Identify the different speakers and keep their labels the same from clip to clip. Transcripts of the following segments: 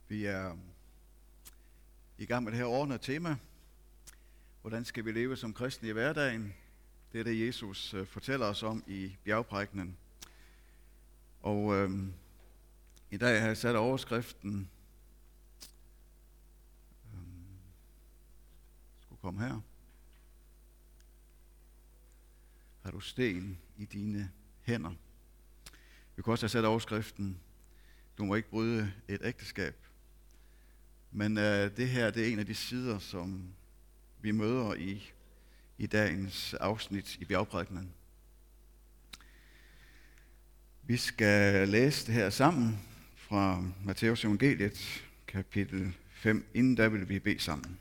Speaker 1: Vi er i gang med det her ordnede tema. Hvordan skal vi leve som kristne i hverdagen? Det er det, Jesus fortæller os om i bjergprædikenen. Og i dag har jeg sat overskriften. Skulle komme her. Har du sten i dine hænder? Vi kan også have sat overskriften. Du må ikke bryde et ægteskab. Men det her, det er en af de sider, som vi møder i dagens afsnit i bjergprædikenen. Vi skal læse det her sammen fra Matteus evangeliet, kapitel 5. Inden da vil vi bede sammen.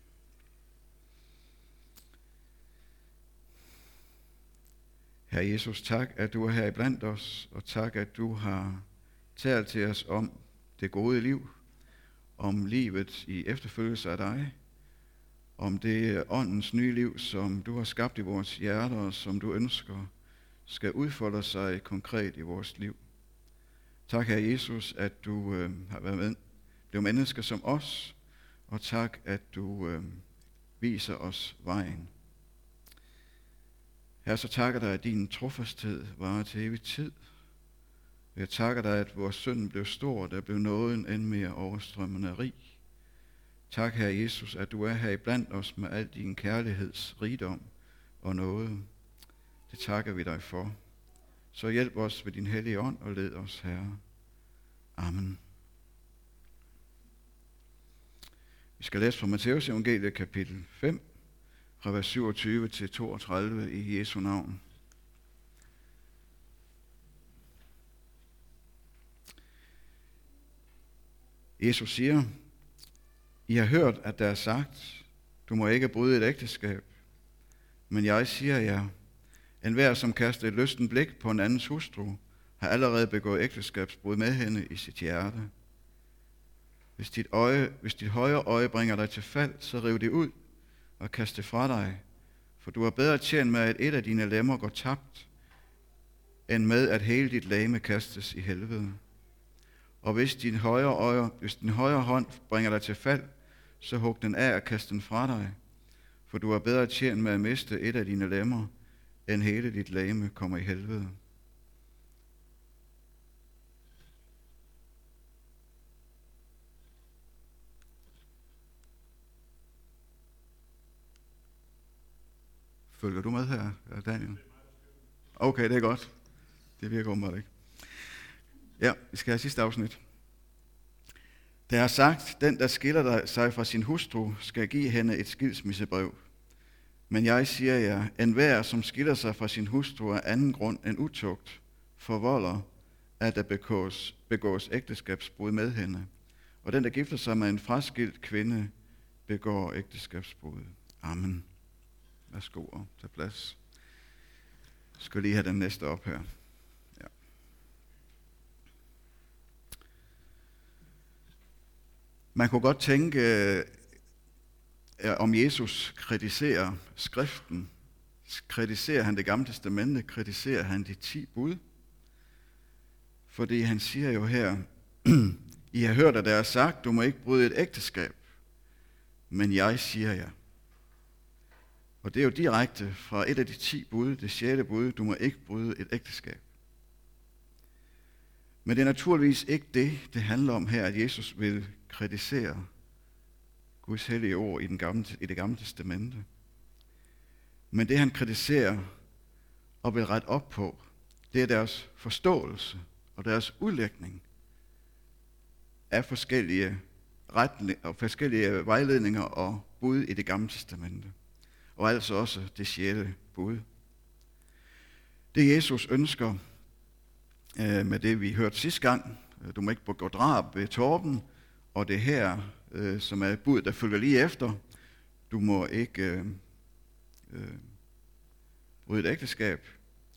Speaker 1: Herre Jesus, tak, at du er her iblandt os, og tak, at du har talt til os om det gode liv, om livet i efterfølgelse af dig, om det åndens nye liv, som du har skabt i vores hjerter, og som du ønsker skal udfolde sig konkret i vores liv. Tak, Herre Jesus, at du har været blevet mennesker som os, og tak, at du viser os vejen. Herre, så takker dig, at din trofasthed varer til evig tid. Jeg takker dig, at vores synd blev stor, der blev nåden end mere overstrømmende rig. Tak, Herre Jesus, at du er her iblandt os med al din kærligheds rigdom og nåde. Det takker vi dig for. Så hjælp os ved din hellige ånd og led os, Herre. Amen. Vi skal læse fra Matteus evangeliet kapitel 5, fra vers 27 til 32 i Jesu navn. Jesus siger, I har hørt, at der er sagt, du må ikke bryde et ægteskab. Men jeg siger jer, enhver som kaster et lysten blik på en andens hustru, har allerede begået ægteskabsbrud med hende i sit hjerte. Hvis dit højre øje bringer dig til fald, så riv det ud og kast det fra dig. For du er bedre tjent med, at et af dine lemmer går tabt, end med, at hele dit legeme kastes i helvede. Og hvis din højre hånd bringer dig til fald, så hug den af og kast den fra dig. For du er bedre tjent med at miste et af dine lemmer, end hele dit legeme kommer i helvede. Følger du med her, Daniel? Okay, det er godt. Det virker åbenbart ikke. Ja, vi skal have sidste afsnit. Der er sagt, den der skiller sig fra sin hustru, skal give hende et skilsmissebrev. Men jeg siger jer, enhver som skiller sig fra sin hustru af anden grund end utugt, forvolder, at der begås ægteskabsbrud med hende. Og den der gifter sig med en fraskilt kvinde, begår ægteskabsbrud. Amen. Værsgo og tag plads. Jeg skal lige have den næste op her. Ja. Man kunne godt tænke, om Jesus kritiserer skriften. Kritiserer han det gamle testamente? Kritiserer han de 10 bud? Fordi han siger jo her, I har hørt, at der er sagt, du må ikke bryde et ægteskab. Men jeg siger jer. Og det er jo direkte fra et af de 10 bud, det 6. bud, du må ikke bryde et ægteskab. Men det er naturligvis ikke det handler om her, at Jesus vil kritisere Guds hellige ord i det gamle testamente. Men det han kritiserer og vil rette op på, det er deres forståelse og deres udlægning af forskellige vejledninger og bud i det gamle testamente. Og altså også det 6. bud. Det Jesus ønsker med det, vi hørte sidste gang, du må ikke begå drab ved Torben, og det her, som er et bud, der følger lige efter, du må ikke bryde et ægteskab,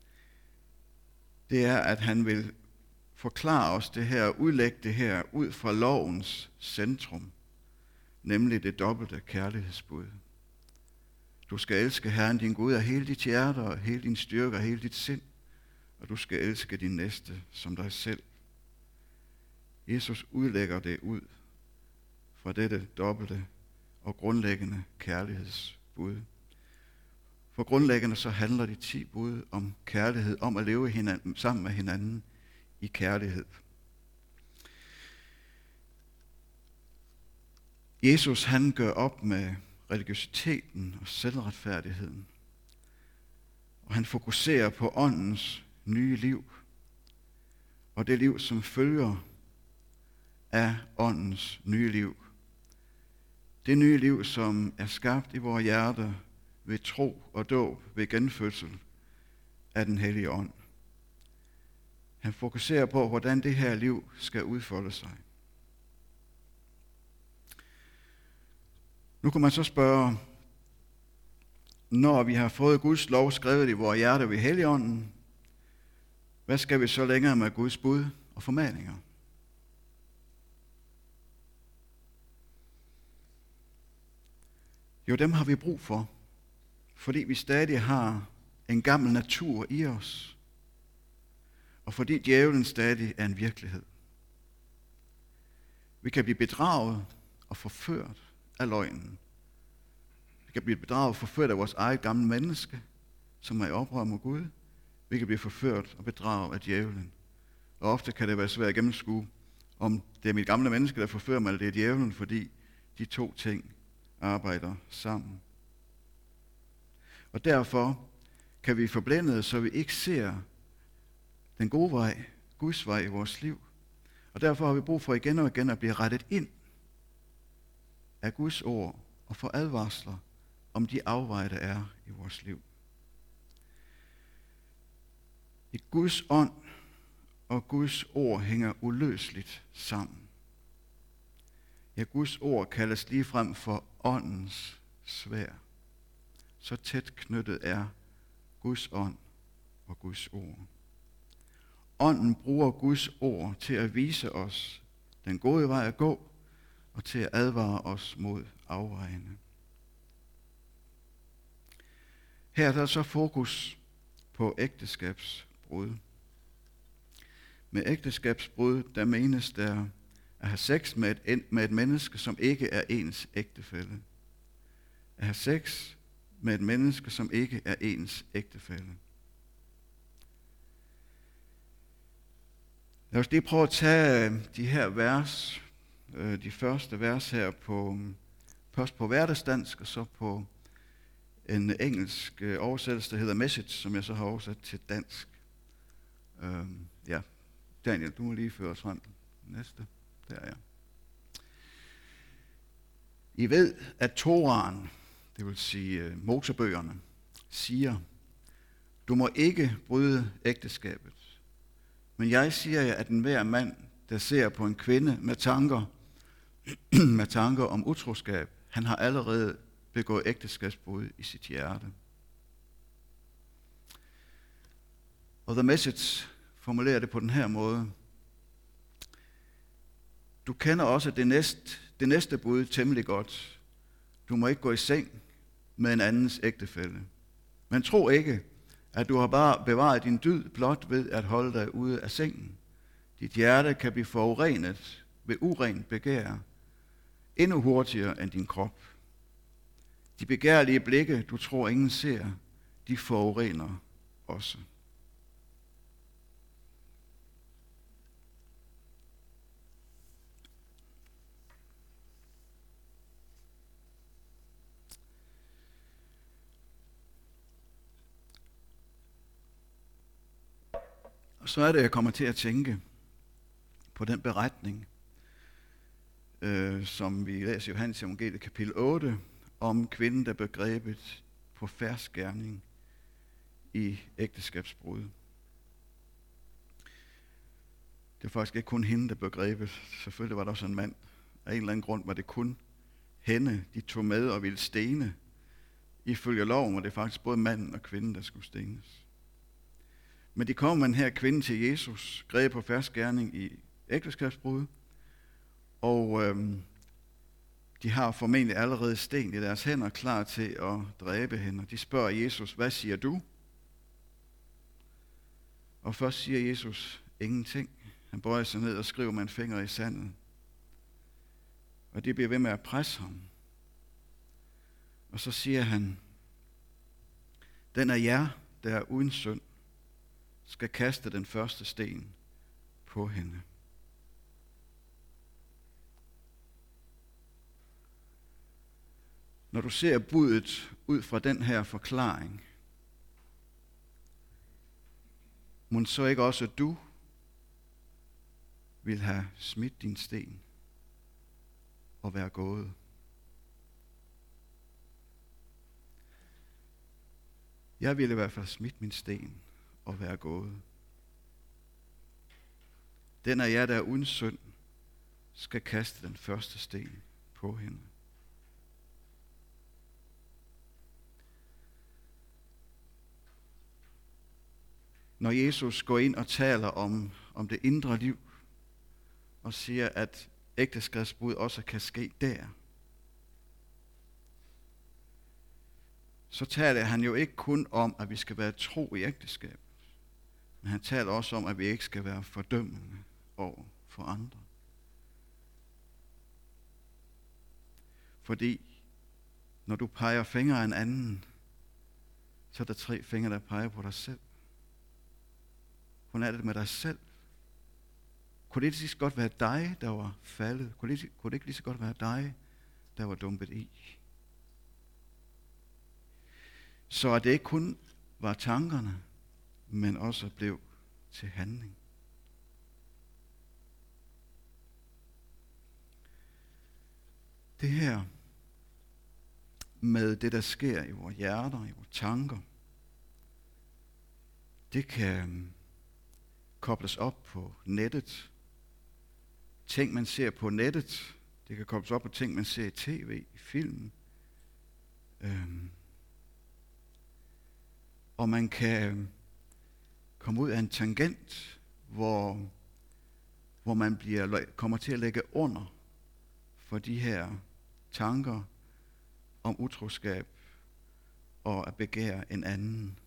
Speaker 1: det er, at han vil forklare os det her, udlægge det her ud fra lovens centrum, nemlig det dobbelte kærlighedsbud. Du skal elske Herren din Gud af hele dit hjerte, og hele din styrke og hele dit sind, og du skal elske din næste som dig selv. Jesus udlægger det ud fra dette dobbelte og grundlæggende kærlighedsbud. For grundlæggende så handler de 10 bud om kærlighed, om at leve sammen med hinanden i kærlighed. Jesus han gør op med religiøsiteten og selvretfærdigheden. Og han fokuserer på åndens nye liv. Og det liv, som følger af åndens nye liv. Det nye liv, som er skabt i vores hjerter ved tro og dåb, ved genfødsel af den hellige ånd. Han fokuserer på, hvordan det her liv skal udfolde sig. Nu kan man så spørge, når vi har fået Guds lov skrevet i vores hjerter ved Helligånden, hvad skal vi så længere med Guds bud og formaninger? Jo, dem har vi brug for, fordi vi stadig har en gammel natur i os, og fordi djævlen stadig er en virkelighed. Vi kan blive bedraget og forført af løgnen. Vi kan blive bedraget og forført af vores eget gamle menneske, som er i oprør mod Gud. Vi kan blive forført og bedraget af djævlen. Og ofte kan det være svært at gennemskue, om det er mit gamle menneske, der forfører mig, eller det er djævlen, fordi de 2 ting arbejder sammen. Og derfor kan vi forblænde, så vi ikke ser den gode vej, Guds vej i vores liv. Og derfor har vi brug for igen og igen at blive rettet ind af Guds ord og få advarsler om de afveje, der er i vores liv. I Guds ånd og Guds ord hænger uløseligt sammen. Ja, Guds ord kaldes ligefrem for åndens sværd. Så tæt knyttet er Guds ånd og Guds ord. Ånden bruger Guds ord til at vise os den gode vej at gå, og til at advare os mod afvejene. Her er der så fokus på ægteskabsbrud. Med ægteskabsbrud, der menes der at have sex med et menneske, som ikke er ens ægtefælle. At have sex med et menneske, som ikke er ens ægtefælle. Lad os lige prøve at tage de her vers, de første vers her først på hverdagsdansk, og så på en engelsk oversættelse, der hedder Message, som jeg så har oversat til dansk. Ja, Daniel, du må lige føre os frem. Næste. Der er jeg. I ved, at Toraen, det vil sige Mosebøgerne, siger, du må ikke bryde ægteskabet. Men jeg siger jer, at enhver mand, der ser på en kvinde med tanker om utroskab, han har allerede begået ægteskabsbrud i sit hjerte. Og The Message formulerer det på den her måde. Du kender også det næste bud temmelig godt. Du må ikke gå i seng med en andens ægtefælle. Men tro ikke, at du har bare bevaret din dyd blot ved at holde dig ude af sengen. Dit hjerte kan blive forurenet ved urent begær, endnu hurtigere end din krop. De begærlige blikke, du tror ingen ser, de forurener også. Og så er det, jeg kommer til at tænke på den beretning, som vi læser i Johannes Evangeliet kapitel 8, om kvinden, der blev grebet på fersk gerning i ægteskabsbrud. Det var faktisk ikke kun hende, der blev grebet. Selvfølgelig var der også en mand. Af en eller anden grund var det kun hende, de tog med og ville stene. Ifølge loven var det faktisk både manden og kvinden, der skulle stenes. Men de kom med den her kvinde til Jesus, grebet på fersk gerning i ægteskabsbrud, og de har formentlig allerede sten i deres hænder, klar til at dræbe hende. De spørger Jesus, hvad siger du? Og først siger Jesus ingenting. Han bøjer sig ned og skriver med en finger i sandet. Og de bliver ved med at presse ham. Og så siger han, den af jer, der er uden synd, skal kaste den første sten på hende. Når du ser budet ud fra den her forklaring, må så ikke også du vil have smidt din sten og være gået? Jeg ville i hvert fald smidt min sten og være gået. Den af jer, der er uden synd, skal kaste den første sten på hende. Når Jesus går ind og taler om det indre liv, og siger, at ægteskabsbrud også kan ske der, så taler han jo ikke kun om, at vi skal være tro i ægteskabet, men han taler også om, at vi ikke skal være fordømmende over for andre. Fordi når du peger fingre af en anden, så er der 3 fingre, der peger på dig selv. Hvordan er det med dig selv? Kunne det lige så godt være dig, der var faldet? Kunne det ikke lige så godt være dig, der var dumpet i? Så at det ikke kun var tankerne, men også blev til handling. Det her med det, der sker i vores hjerter, i vores tanker, det kan kobles op på nettet. Ting, man ser på nettet, det kan kobles op på ting, man ser i tv, i film. Og man kan komme ud af en tangent, hvor man kommer til at lægge under for de her tanker om utroskab og at begære en anden.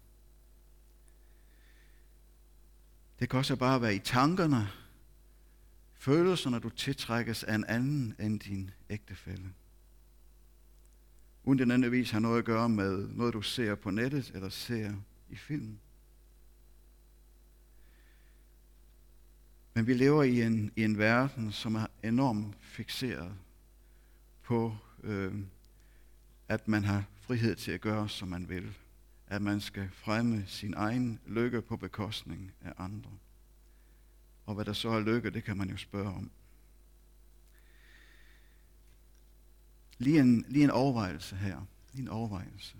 Speaker 1: Det kan også bare være i tankerne, følelserne, du tiltrækkes af en anden end din ægtefælle. Uden det nødvendigvis har noget at gøre med noget, du ser på nettet eller ser i film. Men vi lever i en verden, som er enormt fikseret på, at man har frihed til at gøre, som man vil. At man skal fremme sin egen lykke på bekostning af andre. Og hvad der så er lykke, det kan man jo spørge om. Lige en overvejelse her. Lige en overvejelse.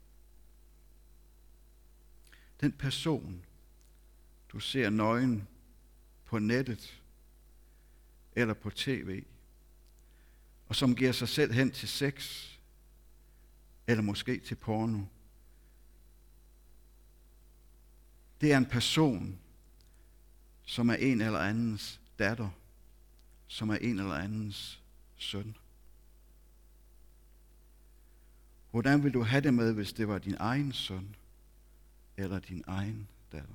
Speaker 1: Den person, du ser nøgen på nettet eller på tv, og som giver sig selv hen til sex, eller måske til porno, det er en person, som er en eller andens datter, som er en eller andens søn. Hvordan vil du have det med, hvis det var din egen søn eller din egen datter?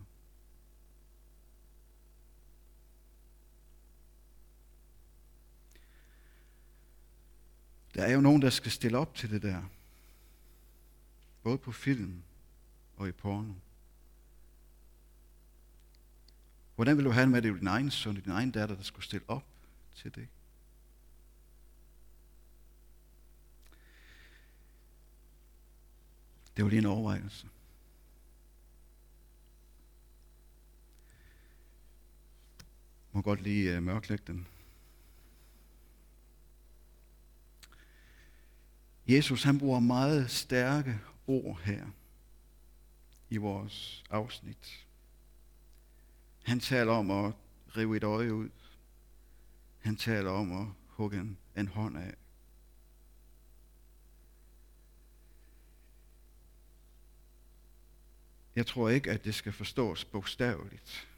Speaker 1: Der er jo nogen, der skal stille op til det der. Både på film og i porno. Hvordan vil du have det med, at det er din egen søn og din egen datter, der skulle stille op til det? Det var lige en overvejelse. Må godt lige mørklægge den. Jesus, han bruger meget stærke ord her i vores afsnit. Han taler om at rive et øje ud. Han taler om at hugge en hånd af. Jeg tror ikke, at det skal forstås bogstaveligt.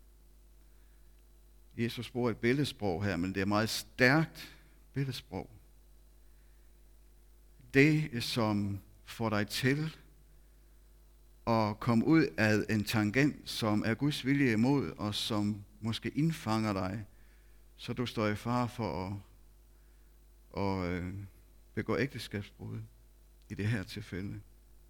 Speaker 1: Jesus bruger et billedsprog her, men det er meget stærkt billedsprog. Det, som får dig til at komme ud af en tangent, som er Guds vilje imod, og som måske indfanger dig, så du står i fare for og begå ægteskabsbrud i det her tilfælde.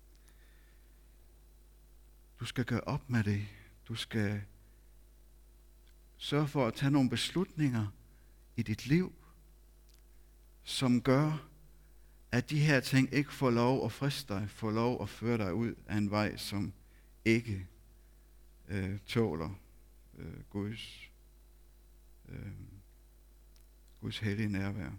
Speaker 1: Du skal gøre op med det. Du skal sørge for at tage nogle beslutninger i dit liv, som gør, at de her ting ikke får lov at friste dig, får lov at føre dig ud af en vej, som ikke tåler Guds hellige nærvær.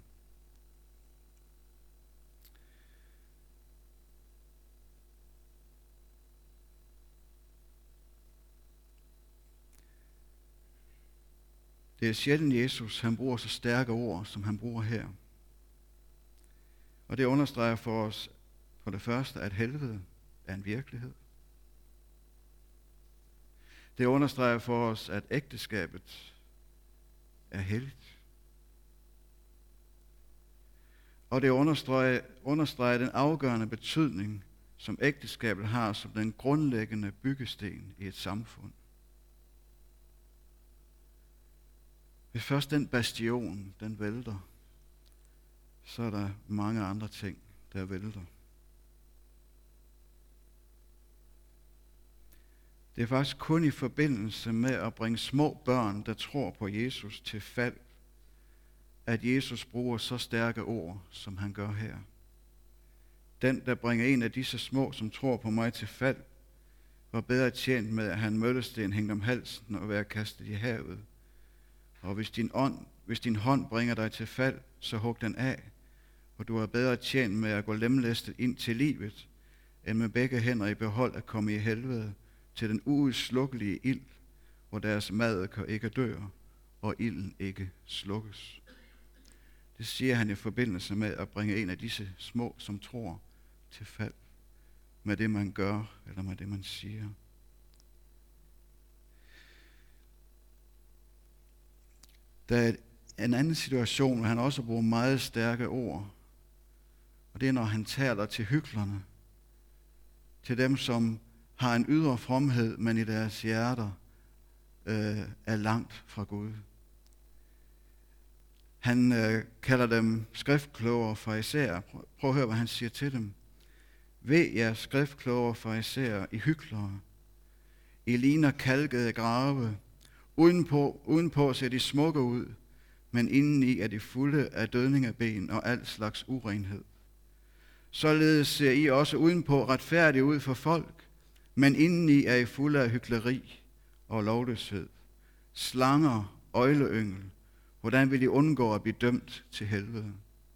Speaker 1: Det er sjældent Jesus, han bruger så stærke ord, som han bruger her. Og det understreger for os for det første, at helvede er en virkelighed. Det understreger for os, at ægteskabet er helligt. Og det understreger den afgørende betydning, som ægteskabet har som den grundlæggende byggesten i et samfund. Hvis først den bastion, den vælter, så er der mange andre ting, der vælter. Det er faktisk kun i forbindelse med at bringe små børn, der tror på Jesus, til fald, at Jesus bruger så stærke ord, som han gør her. Den, der bringer en af disse små, som tror på mig, til fald, var bedre tjent med, at han møllesten hængte om halsen og være kastet i havet. Og hvis din hånd bringer dig til fald, så hug den af, og du er bedre tjent med at gå lemlæstet ind til livet, end med begge hænder i behold at komme i helvede til den uudslukkelige ild, hvor deres mad ikke dør, og ilden ikke slukkes. Det siger han i forbindelse med at bringe en af disse små, som tror, til fald med det, man gør, eller med det, man siger. Der er en anden situation, hvor han også bruger meget stærke ord, og det er, når han taler til hyklerne, til dem, som har en ydre fromhed, men i deres hjerter er langt fra Gud. Han kalder dem skriftkloge og farisæer. Prøv at høre, hvad han siger til dem. Ved jer skriftkloge og farisæer, I hyklere. I ligner kalkede grave. Udenpå ser de smukke ud, men indeni er de fulde af dødningeben og al slags urenhed. Således ser I også udenpå retfærdige ud for folk, men indeni er I fulde af hykleri og lovløshed. Slanger, øgleyngel. Hvordan vil I undgå at blive dømt til helvede?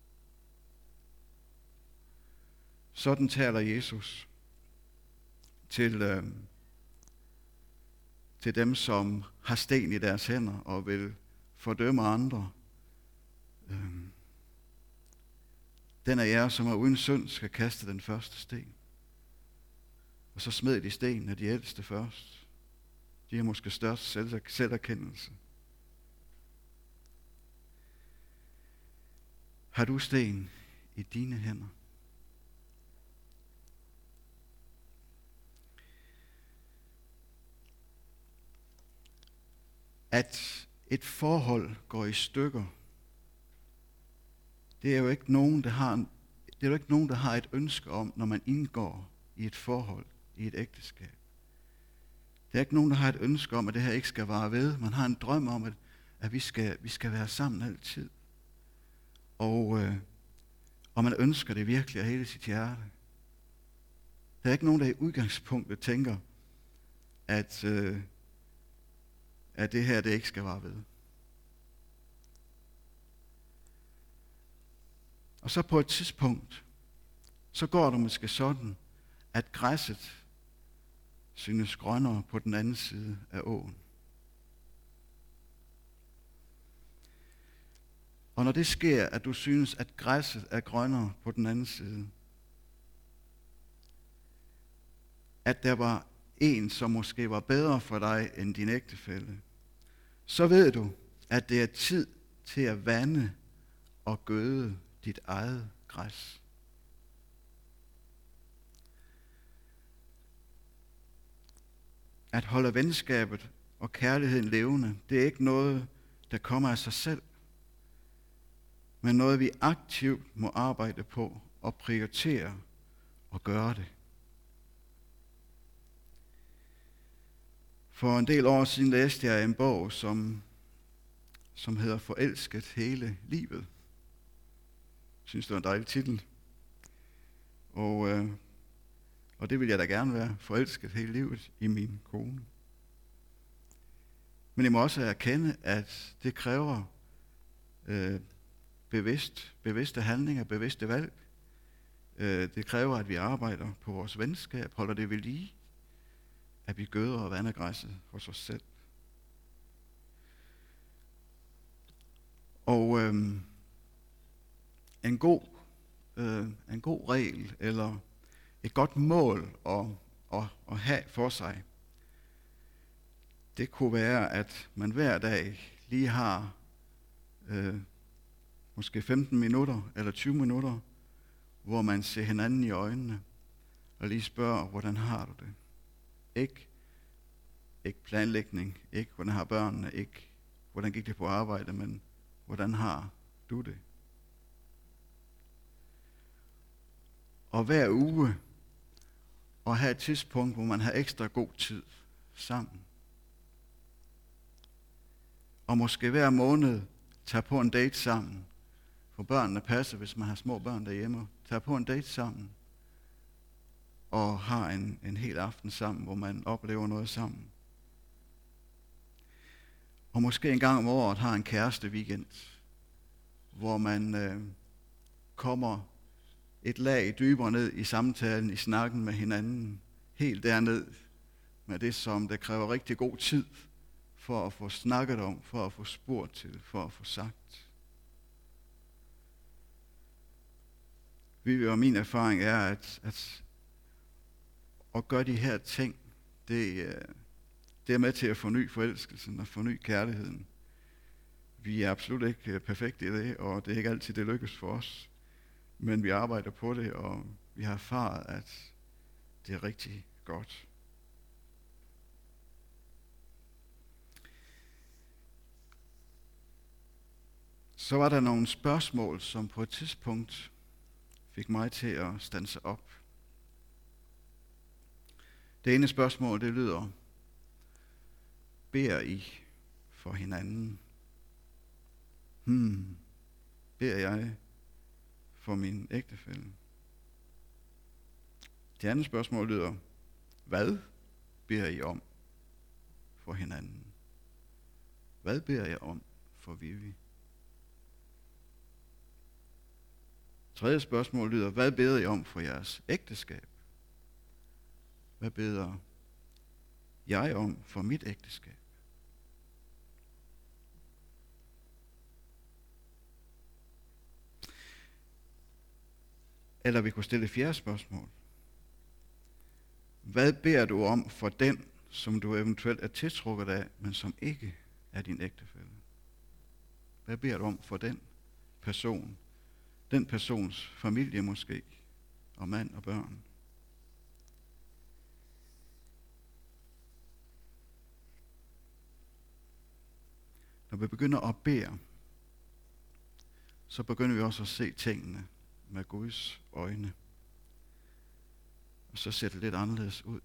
Speaker 1: Sådan taler Jesus til dem, som har sten i deres hænder og vil fordømme andre. Den af jer, som er uden synd, skal kaste den første sten. Og så smed de sten af de ældste først. De har måske størst selverkendelse. Har du sten i dine hænder? At et forhold går i stykker, det er jo ikke nogen, der har et ønske om, når man indgår i et forhold, i et ægteskab. Der er ikke nogen, der har et ønske om, at det her ikke skal vare ved. Man har en drøm om, at vi skal være sammen altid. Og man ønsker det virkelig af hele sit hjerte. Der er ikke nogen, der i udgangspunktet tænker, at det her det ikke skal vare ved. Og så på et tidspunkt, så går det måske sådan, at græsset synes grønnere på den anden side af åen. Og når det sker, at du synes, at græsset er grønnere på den anden side, at der var en, som måske var bedre for dig end din ægtefælle, så ved du, at det er tid til at vande og gøde dit eget græs. At holde venskabet og kærligheden levende, det er ikke noget, der kommer af sig selv. men noget vi aktivt må arbejde på og prioritere og gøre det. For en del år siden læste jeg en bog, som hedder Forelsket hele livet. Jeg synes, det var en dejlig titel. Og det vil jeg da gerne være, forelsket hele livet i min kone. Men jeg må også erkende, at det kræver bevidste handlinger, bevidste valg. Det kræver, at vi arbejder på vores venskab, holder det ved lige, at vi gøder og vander græsset hos os selv. Og en god regel eller et godt mål at have for sig, det kunne være, at man hver dag lige har måske 15 minutter eller 20 minutter, hvor man ser hinanden i øjnene og lige spørger, hvordan har du det? Ikke planlægning, ikke hvordan har børnene, ikke hvordan gik det på arbejde, men hvordan har du det? Og hver uge at have et tidspunkt, hvor man har ekstra god tid sammen. Og måske hver måned tage på en date sammen. For børnene passer, hvis man har små børn derhjemme. Tage på en date sammen. Og har en hel aften sammen, hvor man oplever noget sammen. Og måske en gang om året har en kæreste weekend, hvor man kommer et lag dybere ned i samtalen, i snakken med hinanden. Helt derned med det, som det kræver rigtig god tid for at få snakket om, for at få spurgt til, for at få sagt. Og min erfaring er, at gøre de her ting, det er med til at forny forelskelsen og forny kærligheden. Vi er absolut ikke perfekte i det, og det er ikke altid, det lykkes for os. Men vi arbejder på det, og vi har erfaret, at det er rigtig godt. Så var der nogle spørgsmål, som på et tidspunkt fik mig til at standse op. Det ene spørgsmål, det lyder: beder I for hinanden? Beder jeg for min ægtefælle? Det andet spørgsmål lyder: hvad beder I om for hinanden? Hvad beder jeg om for Vivi? Tredje spørgsmål lyder: hvad beder I om for jeres ægteskab? Hvad beder jeg om for mit ægteskab? Eller vi kunne stille et fjerde spørgsmål. Hvad beder du om for den, som du eventuelt er tiltrukket af, men som ikke er din ægtefælle? Hvad beder du om for den person? Den persons familie måske, og mand og børn. Når vi begynder at bede, så begynder vi også at se tingene med Guds øjne. Og så ser det lidt anderledes ud.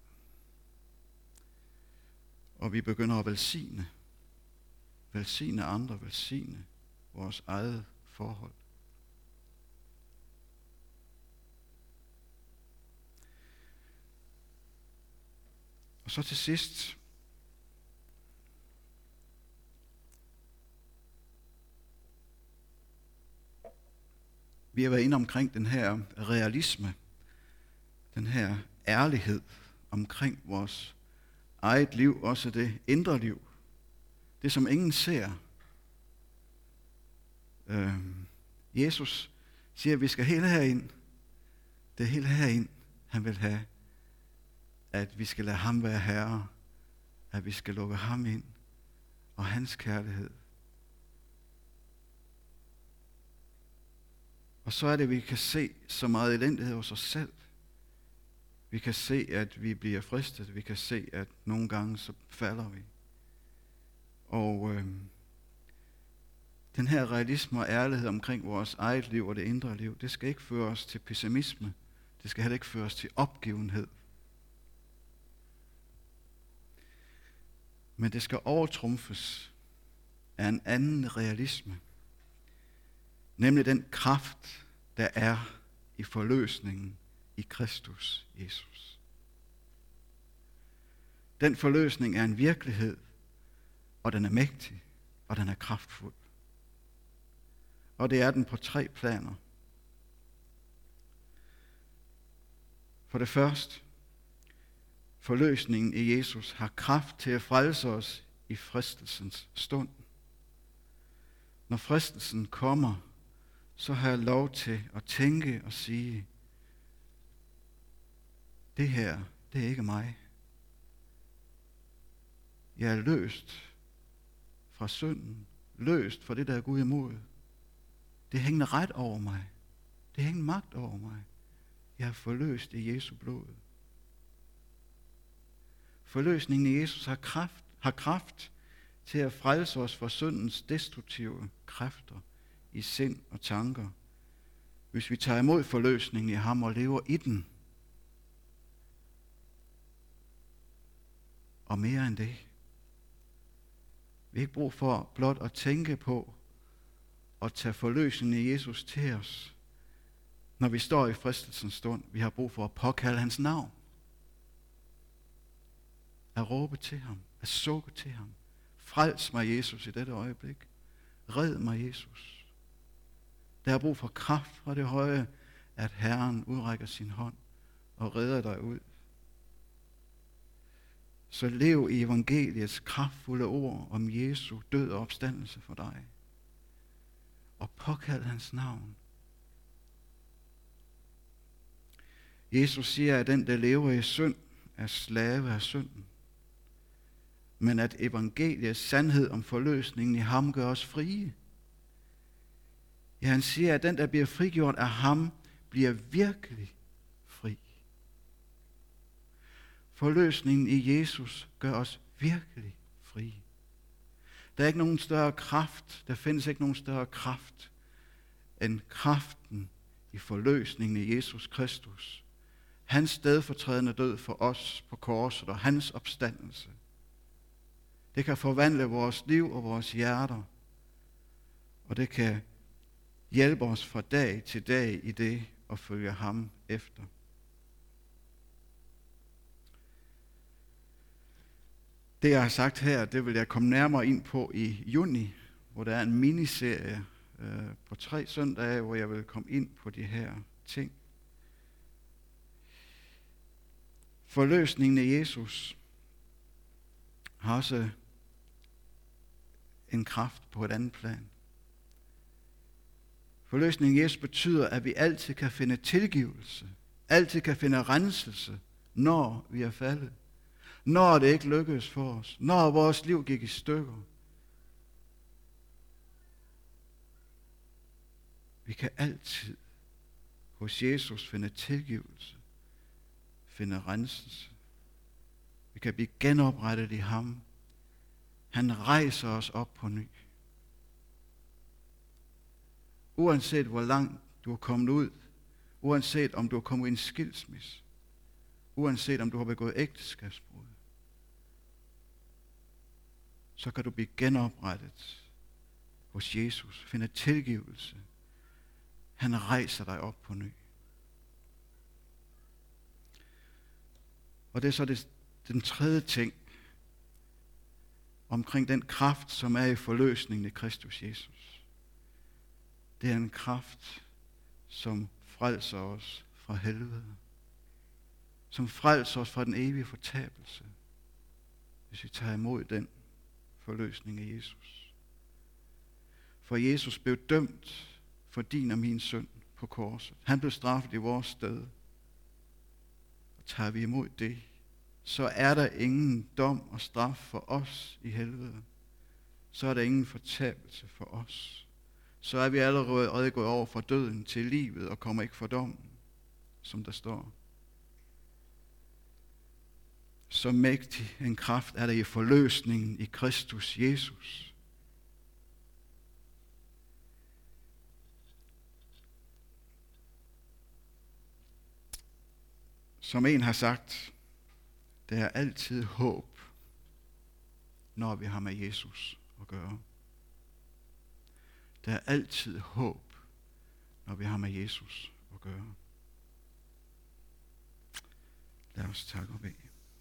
Speaker 1: Og vi begynder at velsigne. Velsigne andre, velsigne vores eget forhold. Og så til sidst, vi har været inde omkring den her realisme, den her ærlighed omkring vores eget liv, også det indre liv, det som ingen ser. Jesus siger, at vi skal helt herind. Det er helt herind, han vil have, at vi skal lade ham være herre, at vi skal lukke ham ind, og hans kærlighed. Og så er det, at vi kan se så meget elendighed hos os selv. Vi kan se, at vi bliver fristet. Vi kan se, at nogle gange så falder vi. Og Den her realisme og ærlighed omkring vores eget liv og det indre liv, det skal ikke føre os til pessimisme. Det skal heller ikke føre os til opgivenhed. Men det skal overtrumfes af en anden realisme. Nemlig den kraft, der er i forløsningen i Kristus Jesus. Den forløsning er en virkelighed, og den er mægtig, og den er kraftfuld. Og det er den på 3 planer. For det første, forløsningen i Jesus har kraft til at frelse os i fristelsens stund. Når fristelsen kommer, så har jeg lov til at tænke og sige, det her, det er ikke mig. Jeg er løst fra synden, løst fra det, der er Gud imod. Det hænger ret over mig. Det hænger magt over mig. Jeg er forløst i Jesu blod. Forløsningen i Jesus har kraft til at frelse os fra syndens destruktive kræfter i sind og tanker, hvis vi tager imod forløsningen i ham og lever i den. Og mere end det. Vi har ikke brug for blot at tænke på og tage forløsningen i Jesus til os, når vi står i fristelsens stund. Vi har brug for at påkalde hans navn. At råbe til ham. At sukke til ham. Frels mig, Jesus, i dette øjeblik. Red mig, Jesus. Der er brug for kraft fra det høje, at Herren udrækker sin hånd og redder dig ud. Så lev i evangeliets kraftfulde ord om Jesu død og opstandelse for dig. Og påkald hans navn. Jesus siger, at den, der lever i synd, er slave af synden. Men at evangeliets sandhed om forløsningen i ham gør os frie. Ja, han siger, at den, der bliver frigjort af ham, bliver virkelig fri. Forløsningen i Jesus gør os virkelig frie. Der er ikke nogen større kraft, der findes ikke nogen større kraft, end kraften i forløsningen i Jesus Kristus. Hans stedfortrædende død for os på korset og hans opstandelse. Det kan forvandle vores liv og vores hjerter, og det kan hjælpe os fra dag til dag i det at følge ham efter. Det, jeg har sagt her, det vil jeg komme nærmere ind på i juni, hvor der er en miniserie på 3 søndage, hvor jeg vil komme ind på de her ting. Forløsningen af Jesus har også en kraft på et andet plan. Forløsningen af Jesus betyder, at vi altid kan finde tilgivelse, altid kan finde renselse, når vi er faldet. Når det ikke lykkedes for os, når vores liv gik i stykker. Vi kan altid hos Jesus finde tilgivelse, finde renselse. Vi kan blive genoprettet i ham. Han rejser os op på ny. Uanset hvor langt du er kommet ud, uanset om du er kommet i en skilsmisse, uanset om du har begået ægteskabsbrud, så kan du blive genoprettet hos Jesus, finde tilgivelse. Han rejser dig op på ny. Og det er så den tredje ting omkring den kraft, som er i forløsningen i Kristus Jesus. Det er en kraft, som frelser os fra helvede. Som frelser os fra den evige fortabelse, hvis vi tager imod den forløsning af Jesus. For Jesus blev dømt for din og min synd på korset. Han blev straffet i vores sted. Og tager vi imod det, så er der ingen dom og straf for os i helvede. Så er der ingen fortabelse for os. Så er vi allerede gået over fra døden til livet og kommer ikke for dommen, som der står. Så mægtig en kraft er der i forløsningen i Kristus Jesus. Som en har sagt, der er altid håb, når vi har med Jesus at gøre. Der er altid håb, når vi har med Jesus at gøre. Lad os takke og bede.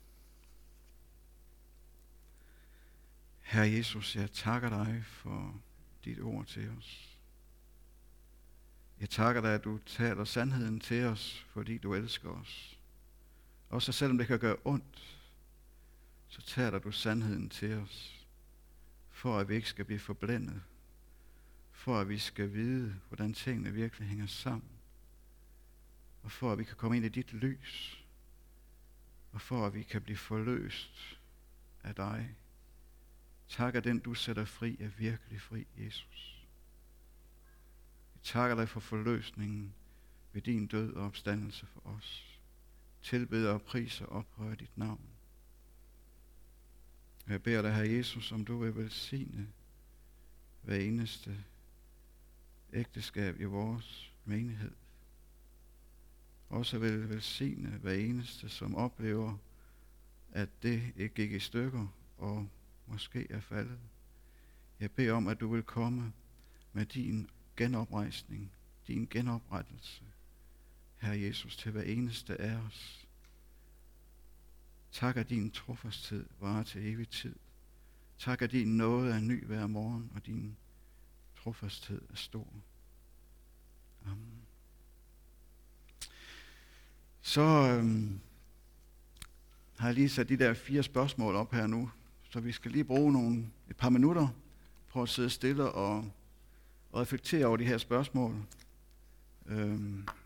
Speaker 1: Herre Jesus, jeg takker dig for dit ord til os. Jeg takker dig, at du taler sandheden til os, fordi du elsker os. Også selvom det kan gøre ondt, så taler du sandheden til os, for at vi ikke skal blive forblændet, for at vi skal vide, hvordan tingene virkelig hænger sammen, og for at vi kan komme ind i dit lys, og for at vi kan blive forløst af dig. Tak, at den du sætter fri er virkelig fri, Jesus. Jeg takker dig for forløsningen ved din død og opstandelse for os. Tilbeder og priser og ophøjer dit navn. Jeg beder dig, Herre Jesus, om du vil velsigne hver eneste ægteskab i vores menighed. Også vil velsigne hver eneste, som oplever, at det ikke gik i stykker og måske er faldet. Jeg beder om, at du vil komme med din genoprejsning, din genoprettelse, Herre Jesus, til hver eneste af os. Tak, at din trofasthed varer til evig tid. Tak, at din nåde er ny hver morgen, og din trofasthed er stor. Amen. Så har jeg lige sat de der 4 spørgsmål op her nu, så vi skal lige bruge et par minutter på at sidde stille og reflektere over de her spørgsmål.